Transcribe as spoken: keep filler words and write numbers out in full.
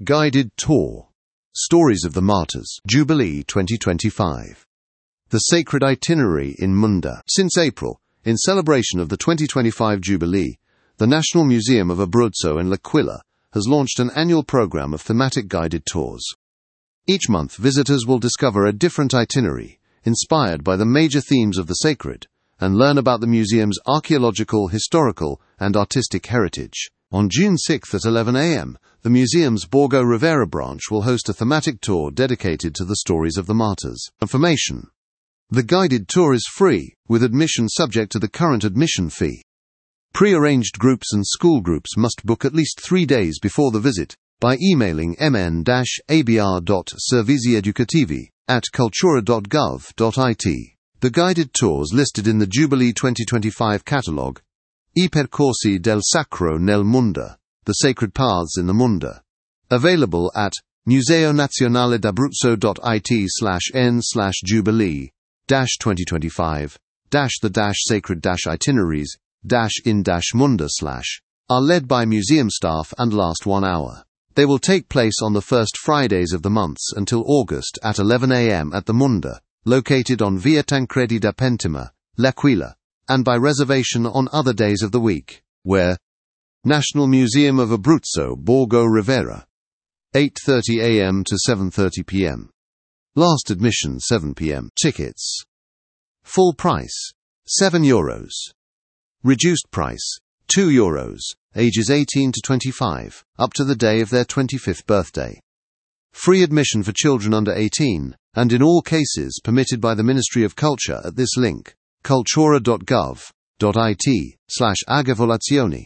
Guided Tour. Stories of the Martyrs. Jubilee twenty twenty-five. The Sacred Itinerary in Munda. Since April, in celebration of the twenty twenty-five Jubilee, the National Museum of Abruzzo in L'Aquila has launched an annual program of thematic guided tours. Each month, visitors will discover a different itinerary, inspired by the major themes of the sacred, and learn about the museum's archaeological, historical, and artistic heritage. On June sixth at eleven a m, the museum's Borgo Rivera branch will host a thematic tour dedicated to the stories of the martyrs. Information. The guided tour is free, with admission subject to the current admission fee. Pre-arranged groups and school groups must book at least three days before the visit by emailing m n dash a b r dot servizi educativi at cultura dot gov dot i t. The guided tours listed in the Jubilee twenty twenty-five catalogue, I percorsi del sacro nel Munda, the sacred paths in the Munda, available at museo nazionale d'abruzzo dot i t slash n slash jubilee dash twenty twenty-five dash the dash sacred dash itineraries dash in dash munda slash, are led by museum staff and last one hour. They will take place on the first Fridays of the months until August at eleven a m at the Munda, located on Via Tancredi da Pentima, L'Aquila, and by reservation on other days of the week, where National Museum of Abruzzo, Borgo Rivera, eight thirty a m to seven thirty p m. Last admission seven p m. Tickets. Full price, seven euros. Reduced price, two euros, ages eighteen to twenty-five, up to the day of their twenty-fifth birthday. Free admission for children under eighteen, and in all cases permitted by the Ministry of Culture at this link, cultura dot gov dot i t slash agevolazioni.